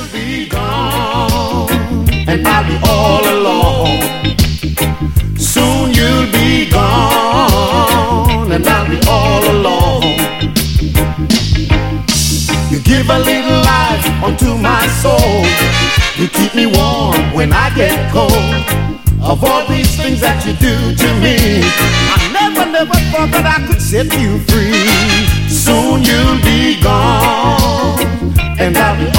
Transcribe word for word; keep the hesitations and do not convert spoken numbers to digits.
you'll be gone, and I'll be all alone. Soon you'll be gone, and I'll be all alone. You give a little life unto my soul. You keep me warm when I get cold. Of all these things that you do to me, I never, never thought that I could set you free. Soon you'll be gone, and I'll be